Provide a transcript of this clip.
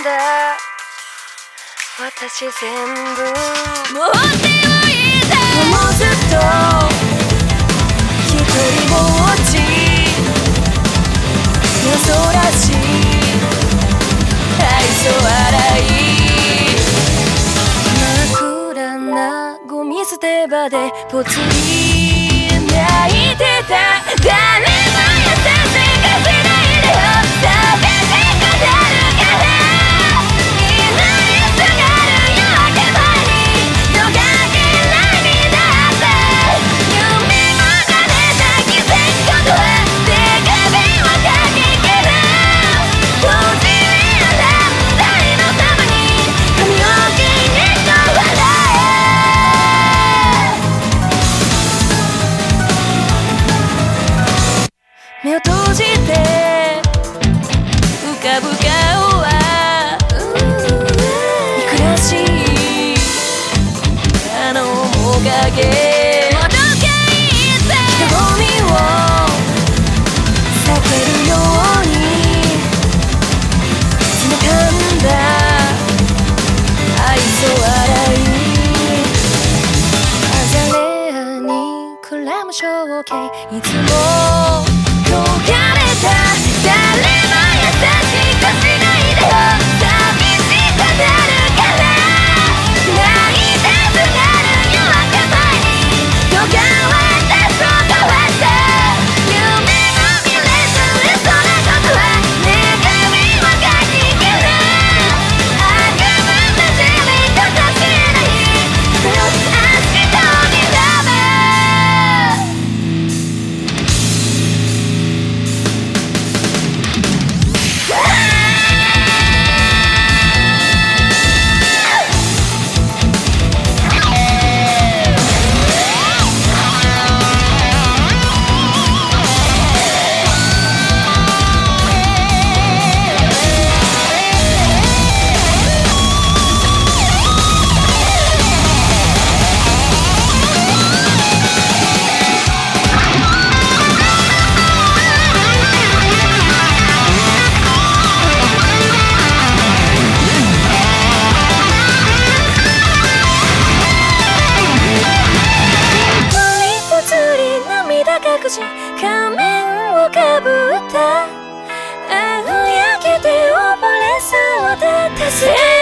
だ私全部もう手を入れてもうずっと一人ぼっちよそらしい愛想笑い枕なゴミ捨て場でぽつり泣いてた誰も優しくしないでよ寂しくなるから祈りすがる夜明け前に夜がきらになって夢も叶えた奇跡ことは手紙は書き切る閉じれた台のそばに髪を切りと笑え目を閉じて浮かぶ顔は憎らしいあの面影もどかいて人混みを避けるように決めたんだ愛想笑いアザレアにくらむ象形いつも焦がれた誰も優しくしないでよ寂しくなるから泣いてすがる夜明け前に夜が終わったそう変わった夢も見れず嘘なことは願いは書き切る悪夢なじみとさしないそれを明日にダメ隠し仮面をかぶったあの焼けて溺れそうだった